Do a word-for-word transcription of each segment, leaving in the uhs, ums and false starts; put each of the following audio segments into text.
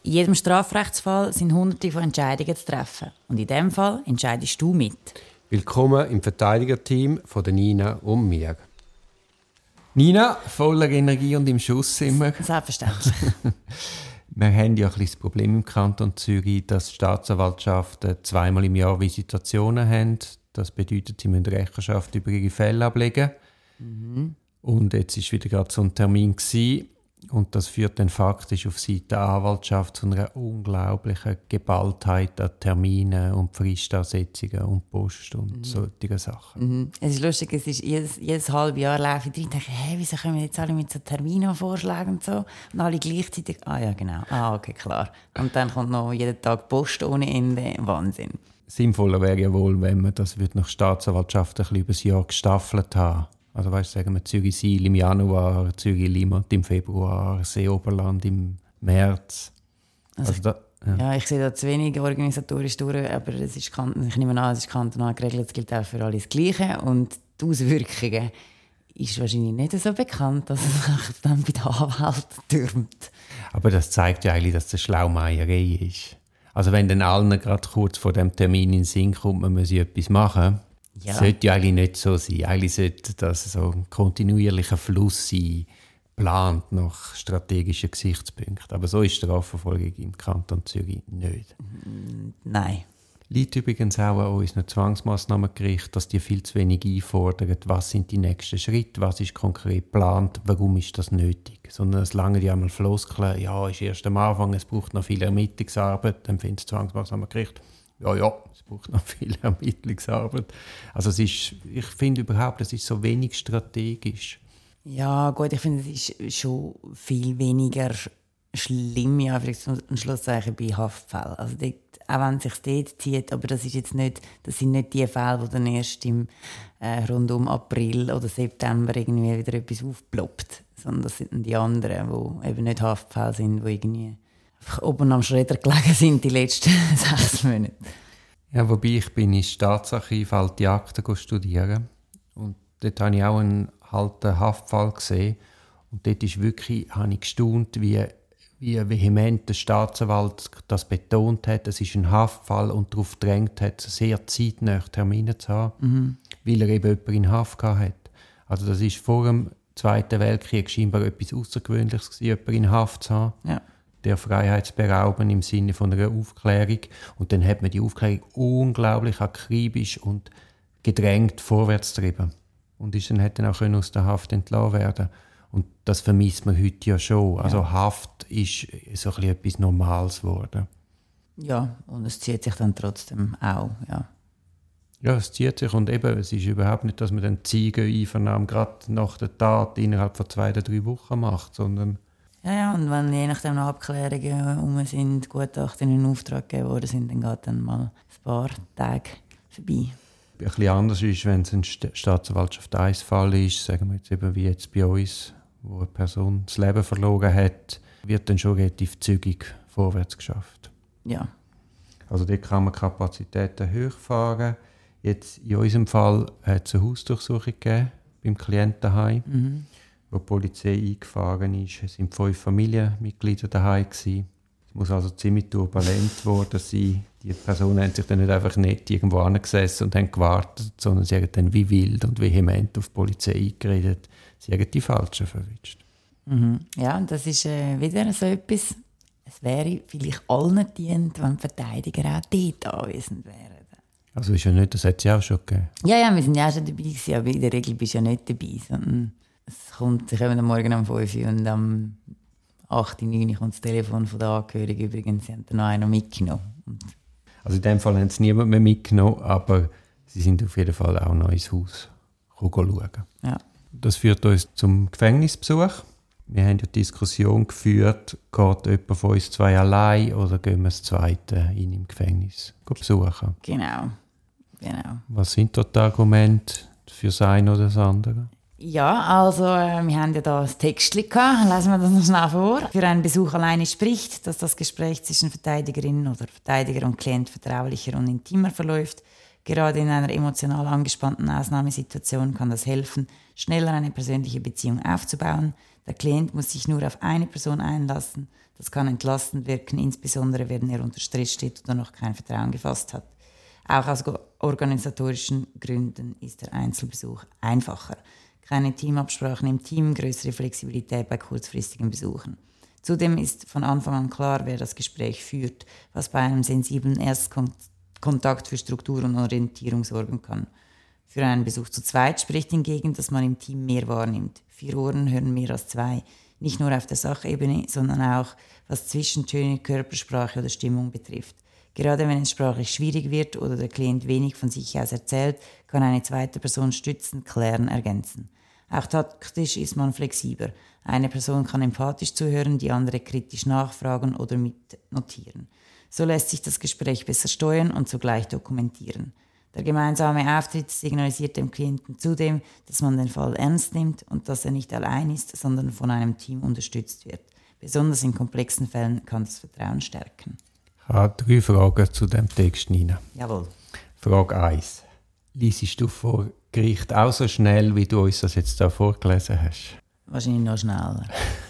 In jedem Strafrechtsfall sind hunderte von Entscheidungen zu treffen. Und in diesem Fall entscheidest du mit. Willkommen im Verteidigerteam von der Nina und mir. Nina, voller Energie und im Schuss immer. Selbstverständlich. Wir haben ja ein bisschen das Problem im Kanton Zürich, dass Staatsanwaltschaften zweimal im Jahr Visitationen haben. Das bedeutet, sie müssen Rechenschaft über ihre Fälle ablegen. Mhm. Und jetzt war wieder gerade so ein Termin gewesen. Und das führt dann faktisch auf Seite der Anwaltschaft zu einer unglaublichen Geballtheit an Terminen und Fristansetzungen und Post und mhm. solche Sachen. Mhm. Es ist lustig, es ist jedes, jedes halbe Jahr laufe ich rein und denke, hey, wieso kommen jetzt alle mit so Terminen vorschlagen und so? Und alle gleichzeitig, ah ja, genau, ah okay, klar. Und dann kommt noch jeden Tag Post ohne Ende, Wahnsinn. Sinnvoller wäre ja wohl, wenn man das nach Staatsanwaltschaft ein bisschen über das Jahr gestaffelt haben. Also weißt, sagen wir Zürich-Siel im Januar, Zürich-Limmat im Februar, Seeoberland im März. Also, also da, ja. ja, ich sehe da zu wenig organisatorisch durch, aber es ist, ich nehme an, es ist kantonal geregelt, es gilt auch für alle das Gleiche. Und die Auswirkungen ist wahrscheinlich nicht so bekannt, dass es dann bei den Anwälten türmt. Aber das zeigt ja eigentlich, dass das Schlaumeierei ist. Also wenn dann allen gerade kurz vor dem Termin in den Sinn kommt, man muss etwas machen, ja. sollte ja eigentlich nicht so sein. Eigentlich sollte das so ein kontinuierlicher Fluss sein, geplant nach strategischen Gesichtspunkten. Aber so ist die Strafverfolgung im Kanton Zürich nicht. Nein. Liegt übrigens auch an unseren Zwangsmassnahmengericht, dass die viel zu wenig einfordern, was sind die nächsten Schritte, was ist konkret geplant, warum ist das nötig. Sondern es lange ja einmal Floskeln, ja, ist erst am Anfang, es braucht noch viel Ermittlungsarbeit, dann findet das Zwangsmassnahmengericht, ja, ja, es braucht noch viel Ermittlungsarbeit. Also es ist, ich finde überhaupt, es ist so wenig strategisch. Ja, gut, ich finde, es ist schon viel weniger schlimm, ja, vielleicht ein Schlusszeichen bei Haftfällen. Also dort, auch wenn es sich dort zieht, aber das, ist jetzt nicht, das sind nicht die Fälle, die dann erst im, äh, rund um April oder September irgendwie wieder etwas aufploppt, sondern das sind die anderen, die eben nicht Haftfälle sind, die irgendwie oben am Schredder gelegen sind die letzten sechs Monate. Ja, wobei ich bin ins Staatsarchiv alte Akten studieren und dort habe ich auch einen alten Haftfall gesehen und dort ist wirklich, habe ich gestaunt, wie wie vehement der Staatsanwalt das betont hat, es ist ein Haftfall und darauf gedrängt hat, sehr zeitnah Termine zu haben, mhm. weil er eben jemanden in Haft hatte. Also das ist vor dem Zweiten Weltkrieg scheinbar etwas Außergewöhnliches gewesen, jemanden in Haft zu haben. Ja. Der Freiheitsberauben im Sinne von einer Aufklärung. Und dann hat man die Aufklärung unglaublich akribisch und gedrängt vorwärts getrieben. Und ist dann, hat dann auch aus der Haft entlassen werden. Und das vermisst man heute ja schon. Also ja. Haft ist so ein bisschen etwas Normales geworden. Ja, und es zieht sich dann trotzdem auch, ja. Ja, es zieht sich und eben, es ist überhaupt nicht, dass man den Zeugeneinvernahmen gerade nach der Tat innerhalb von zwei oder drei Wochen macht, sondern... Ja, ja, und wenn je nachdem noch Abklärungen herum sind, Gutachten in Auftrag gegeben worden sind, dann geht dann mal ein paar Tage vorbei. Ein bisschen anders ist, wenn es ein Staatsanwaltschaft eins Fall ist, sagen wir jetzt eben wie jetzt bei uns, wo eine Person das Leben verloren hat, wird dann schon relativ zügig vorwärts geschafft. Ja. Also dort kann man Kapazitäten hochfahren. Jetzt in unserem Fall hat es eine Hausdurchsuchung gegeben beim Klientenheim, mhm. wo die Polizei eingefahren ist. Es waren fünf Familienmitglieder daheim gewesen. Es muss also ziemlich turbulent geworden sein. Die Personen haben sich dann nicht einfach nicht irgendwo angesessen und haben gewartet, sondern sie haben dann wie wild und vehement auf die Polizei eingeredet. Sie haben die Falschen verwünscht. Mhm. Ja, und das ist äh, wieder so etwas. Es wäre vielleicht allen dient, wenn die Verteidiger auch dort anwesend wären. Also ist ja nicht, das hat es ja auch schon gegeben. Ja, ja, wir sind ja auch schon dabei gewesen, aber in der Regel bist du ja nicht dabei, sondern es kommt, sie kommen am Morgen um fünf Uhr und am acht, neun Uhr kommt das Telefon von der Angehörigen. Übrigens, sie haben dann noch einen mitgenommen. Also in dem Fall haben sie niemand mehr mitgenommen, aber sie sind auf jeden Fall auch noch ins Haus schauen. Ja. Das führt uns zum Gefängnisbesuch. Wir haben ja die Diskussion geführt, geht jemand von uns zwei allein oder gehen wir das Zweite in im Gefängnis besuchen? Genau. genau. Was sind dort die Argumente für das eine oder das andere? Ja, also äh, wir haben ja da das Textchen gehabt. Lesen wir das noch schnell vor. Für einen Besuch alleine spricht, dass das Gespräch zwischen Verteidigerin oder Verteidiger und Klient vertraulicher und intimer verläuft. Gerade in einer emotional angespannten Ausnahmesituation kann das helfen, schneller eine persönliche Beziehung aufzubauen. Der Klient muss sich nur auf eine Person einlassen. Das kann entlastend wirken, insbesondere wenn er unter Stress steht oder noch kein Vertrauen gefasst hat. Auch aus organisatorischen Gründen ist der Einzelbesuch einfacher. Keine Teamabsprachen im Team, größere Flexibilität bei kurzfristigen Besuchen. Zudem ist von Anfang an klar, wer das Gespräch führt, was bei einem sensiblen Erstkontakt für Struktur und Orientierung sorgen kann. Für einen Besuch zu zweit spricht hingegen, dass man im Team mehr wahrnimmt. Vier Ohren hören mehr als zwei. Nicht nur auf der Sachebene, sondern auch, was Zwischentöne, Körpersprache oder Stimmung betrifft. Gerade wenn es sprachlich schwierig wird oder der Klient wenig von sich aus erzählt, kann eine zweite Person stützen, klären, ergänzen. Auch taktisch ist man flexibler. Eine Person kann empathisch zuhören, die andere kritisch nachfragen oder mitnotieren. So lässt sich das Gespräch besser steuern und zugleich dokumentieren. Der gemeinsame Auftritt signalisiert dem Klienten zudem, dass man den Fall ernst nimmt und dass er nicht allein ist, sondern von einem Team unterstützt wird. Besonders in komplexen Fällen kann das Vertrauen stärken. Ich habe drei Fragen zu diesem Text, Nina. Jawohl. Frage eins. Liesest du vor Gericht auch so schnell, wie du uns das jetzt da vorgelesen hast? Wahrscheinlich noch schneller.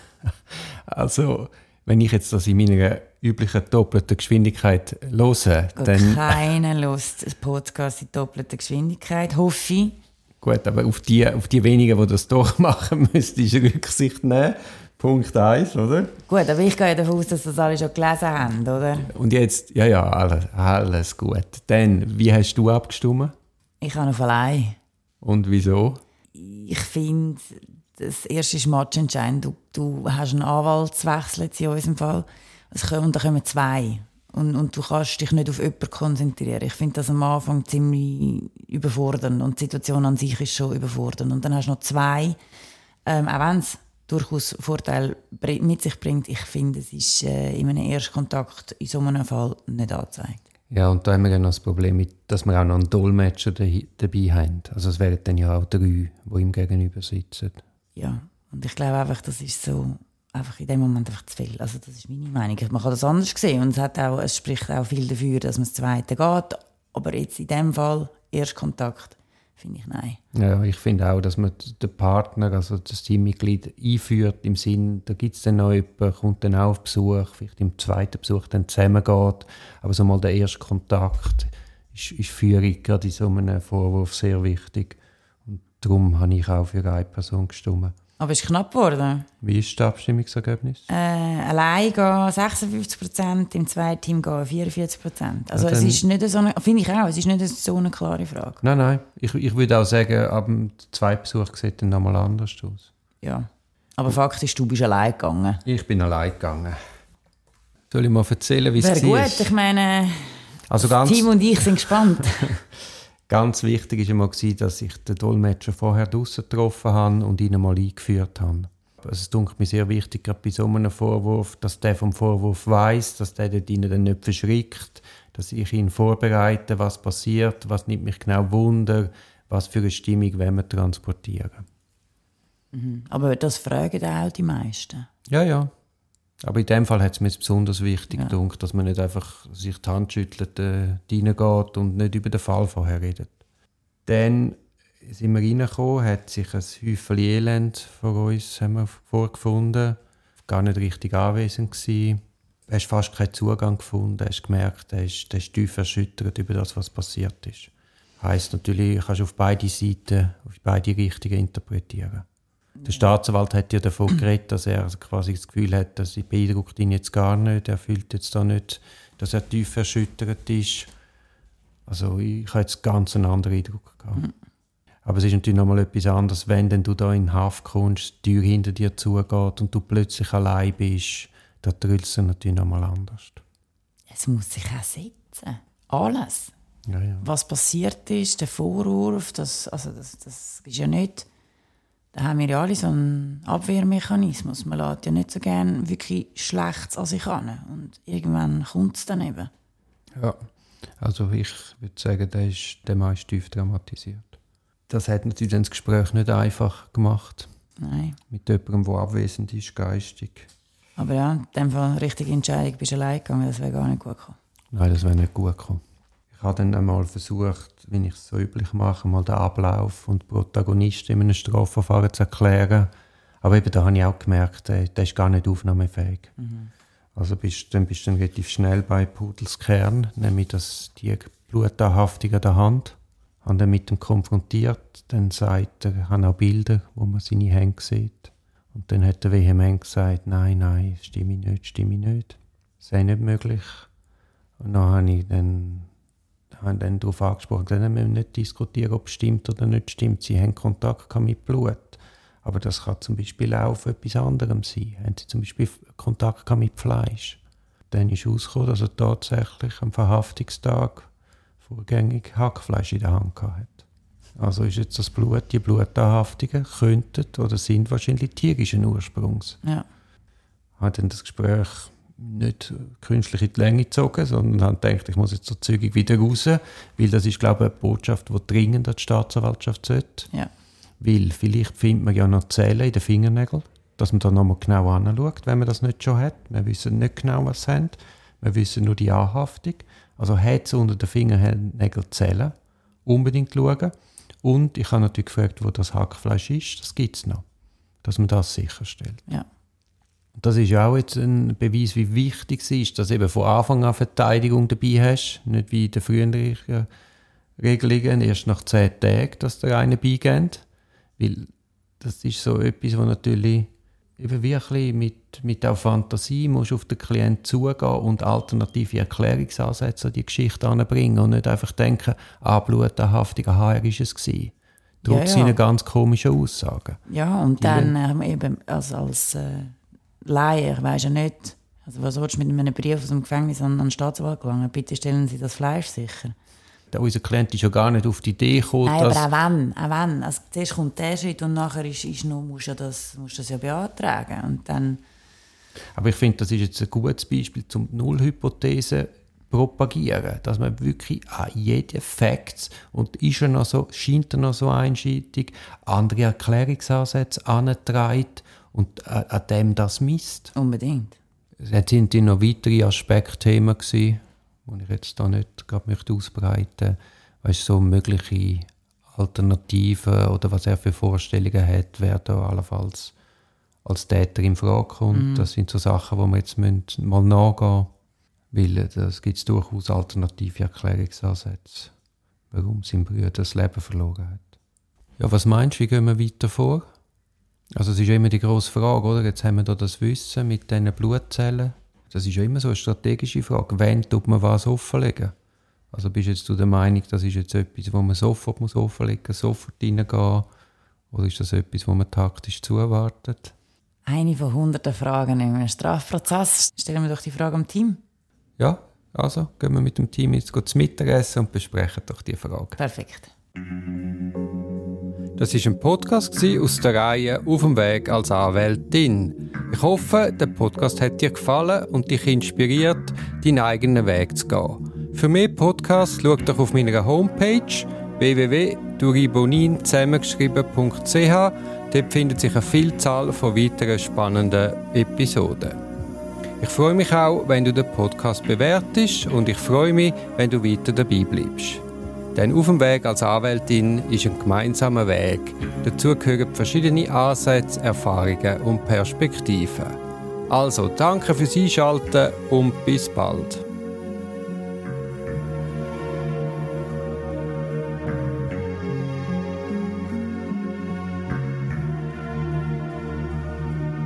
Also, wenn ich jetzt das in meiner üblichen doppelten Geschwindigkeit höre, dann... Keiner hört einen Podcast in doppelter Geschwindigkeit, hoffe ich. Gut, aber auf die, auf die wenigen, die das doch machen, müsstest du Rücksicht nehmen. Punkt eins, oder? Gut, aber ich gehe ja davon aus, dass das alle schon gelesen haben, oder? Und jetzt, ja, ja, alles, alles gut. Dann, wie hast du abgestimmt? Ich habe auf allein. Und wieso? Ich finde, das erste ist matchentscheidend. Du, du hast einen Anwaltswechsel in unserem Fall. Und da kommen zwei. Und, und du kannst dich nicht auf jemanden konzentrieren. Ich finde das am Anfang ziemlich überfordernd. Und die Situation an sich ist schon überfordernd. Und dann hast du noch zwei, ähm, auch wenn es durchaus Vorteile mit sich bringt. Ich finde, es ist äh, in einem Erstkontakt in so einem Fall nicht angezeigt. Ja, und da haben wir ja noch das Problem, mit, dass wir auch noch einen Dolmetscher dabei haben. Also es wären dann ja auch drei, die ihm gegenüber sitzen. Ja, und ich glaube einfach, das ist so einfach in dem Moment einfach zu viel. Also das ist meine Meinung. Man kann das anders sehen und es, hat auch, es spricht auch viel dafür, dass man das Zweite geht. Aber jetzt in dem Fall, Erstkontakt, finde ich nein. Ja, ich finde auch, dass man den Partner, also das Teammitglied einführt, im Sinn, da gibt es dann noch jemanden, kommt dann auch auf Besuch, vielleicht im zweiten Besuch dann zusammengeht. Aber so mal der erste Kontakt ist, ist Führung gerade in so einem Vorwurf sehr wichtig. Und darum habe ich auch für eine Person gestimmt. Aber es ist knapp geworden. Wie ist das Abstimmungsergebnis? Äh, allein gehen sechsundfünfzig Prozent, im zweiten Team gehen vierundvierzig Prozent. Also ja, es ist nicht so eine, finde ich auch, es ist nicht so eine klare Frage. Nein, nein. Ich, ich würde auch sagen, ab dem zweiten Besuch sieht dann nochmal anders aus. Ja. Aber faktisch, du bist allein gegangen. Ich bin allein gegangen. Soll ich mal erzählen, wie es war? Wäre gut, ich meine, also das Team und ich sind gespannt. Ganz wichtig war einmal, dass ich den Dolmetscher vorher draussen getroffen habe und ihn mal eingeführt habe. Also es dunkelt mir sehr wichtig, gerade bei so einem Vorwurf, dass der vom Vorwurf weiss, dass der dort dann nicht verschrickt, dass ich ihn vorbereite, was passiert, was nimmt mich genau Wunder, was für eine Stimmung wollen wir transportieren. Mhm. Aber das fragen auch die meisten. Ja, ja. Aber in dem Fall hat es mir besonders wichtig ja. gedacht, dass man nicht einfach sich die Hand schüttelt, äh, reingeht und nicht über den Fall vorher redet. Dann sind wir reingekommen, hat sich ein Häufchen Elend von uns haben wir vorgefunden, gar nicht richtig anwesend gewesen. Du hast fast keinen Zugang gefunden, du hast gemerkt, er ist, er ist tief erschüttert über das, was passiert ist. Heisst natürlich, du kannst auf beide Seiten, auf beide Richtungen interpretieren. Der Staatsanwalt hat ja davon geredet, dass er quasi das Gefühl hat, dass sie beeindruckt ihn jetzt gar nicht. Er fühlt jetzt da nicht, dass er tief erschüttert ist. Also ich habe jetzt ganz einen anderen Eindruck gehabt. Mhm. Aber es ist natürlich noch mal etwas anderes, wenn denn du da in Haft kommst, die Tür hinter dir zugeht und du plötzlich allein bist, da trillst du natürlich noch mal anders. Es muss sich auch setzen. Alles. Ja, ja. Was passiert ist, der Vorwurf, das, also das, das ist ja nicht... Da haben wir ja alle so einen Abwehrmechanismus. Man lässt ja nicht so gerne wirklich Schlechtes an sich an. Und irgendwann kommt es dann eben. Ja, also ich würde sagen, der, ist, der Mann ist tief dramatisiert. Das hat natürlich das Gespräch nicht einfach gemacht. Nein. Mit jemandem, der abwesend ist, geistig. Aber ja, in dem Fall richtige Entscheidung, bist du allein gegangen, das wäre gar nicht gut gekommen. Nein, das wäre nicht gut gekommen. Ich habe dann einmal versucht, wie ich es so üblich mache, mal den Ablauf und die Protagonisten in einem Strafverfahren zu erklären. Aber eben da habe ich auch gemerkt, der, der ist gar nicht aufnahmefähig. Mhm. Also bist, dann bist du dann relativ schnell bei Pudels Kern, nämlich dass die Blutanhaftung an der Hand. Ich habe ihn mit ihm konfrontiert, dann sagt er, ich habe auch Bilder, wo man seine Hände sieht. Und dann hat er vehement gesagt, nein, nein, stimme nicht, stimme nicht. Das sei nicht möglich. Und dann habe ich dann, habe dann darauf angesprochen, dann müssen wir nicht diskutieren, ob es stimmt oder nicht stimmt. Sie haben Kontakt mit Blut. Aber das kann zum Beispiel auch auf etwas anderem sein. Haben sie zum Beispiel Kontakt mit Fleisch. Dann ist herausgekommen, dass er tatsächlich am Verhaftungstag vorgängig Hackfleisch in der Hand hatte. Also ist jetzt das Blut, die Blutanhaftungen könnten oder sind wahrscheinlich tierischen Ursprungs. Ja. Ich habe dann das Gespräch nicht künstlich in die Länge gezogen, sondern habe gedacht, ich muss jetzt so zügig wieder raus, weil das ist, glaube ich, eine Botschaft, die dringend an die Staatsanwaltschaft sollte. Ja. Weil vielleicht findet man ja noch Zellen in den Fingernägeln, dass man da nochmal genau anschaut, wenn man das nicht schon hat. Wir wissen nicht genau, was sie haben. Wir wissen nur die Anhaftung. Also hat es unter den Fingernägeln Zellen. Unbedingt schauen. Und ich habe natürlich gefragt, wo das Hackfleisch ist. Das gibt es noch. Dass man das sicherstellt. Ja. Und das ist ja auch jetzt ein Beweis, wie wichtig es ist, dass du eben von Anfang an Verteidigung dabei hast. Nicht wie in den früheren Regelungen, erst nach zehn Tagen, dass der eine beigeht. Weil das ist so etwas, was natürlich eben wirklich mit, mit auch Fantasie musst auf den Klienten zugehen und alternative Erklärungsansätze an die Geschichte anbringen und nicht einfach denken, ah, Blutanhaftung, aha, er ist es gewesen. Trotz ja, ja. seiner ganz komischen Aussagen. Ja, und die dann äh, eben also als äh, Laie, ich weiss ja nicht, also was willst du mit einem Brief aus dem Gefängnis an den Staatsanwalt gelangen? Bitte stellen Sie das Fleisch sicher. Unser Klient ist ja gar nicht auf die Idee gekommen, Nein, dass... aber auch wenn, auch wenn. Also zuerst kommt der Schritt und nachher ist, ist noch, musst du das, musst das ja beantragen. Und dann aber ich finde, das ist jetzt ein gutes Beispiel, zum Nullhypothese propagieren, dass man wirklich an jeden Facts und ist er noch so, scheint er noch so einseitig, andere Erklärungsansätze antreibt und an, an dem das misst. unbedingt. Es sind noch weitere Aspektthemen gewesen, die ich jetzt da nicht gerade möchte ausbreiten möchte. Weißt, so mögliche Alternativen oder was er für Vorstellungen hat, wer da allenfalls als Täter in Frage kommt. Mm. Das sind so Sachen, die wir jetzt müssen mal nachgehen müssen, weil es gibt durchaus alternative Erklärungsansätze, warum sein Bruder das Leben verloren hat. Ja, was meinst du, wie gehen wir weiter vor? Also es ist ja immer die grosse Frage, oder? Jetzt haben wir da das Wissen mit diesen Blutzellen. Das ist ja immer so eine strategische Frage. Wann tut man was offenlegen? Also bist jetzt du der Meinung, das ist jetzt etwas, wo man sofort muss offenlegen muss, sofort reingehen? Oder ist das etwas, wo man taktisch zuwartet? Eine von hunderten Fragen im Strafprozess. Stellen wir doch die Frage am Team. Ja, also gehen wir mit dem Team jetzt zum Mittagessen und besprechen doch die Frage. Perfekt. Das war ein Podcast aus der Reihe «Auf dem Weg als Anwältin». Ich hoffe, der Podcast hat dir gefallen und dich inspiriert, deinen eigenen Weg zu gehen. Für mehr Podcasts schau doch auf meiner Homepage w w w punkt duribonin zusammengeschrieben punkt c h. Dort findet sich eine Vielzahl von weiteren spannenden Episoden. Ich freue mich auch, wenn du den Podcast bewertest und ich freue mich, wenn du weiter dabei bleibst. Denn «Auf dem Weg als Anwältin» ist ein gemeinsamer Weg. Dazu gehören verschiedene Ansätze, Erfahrungen und Perspektiven. Also, danke fürs Einschalten und bis bald.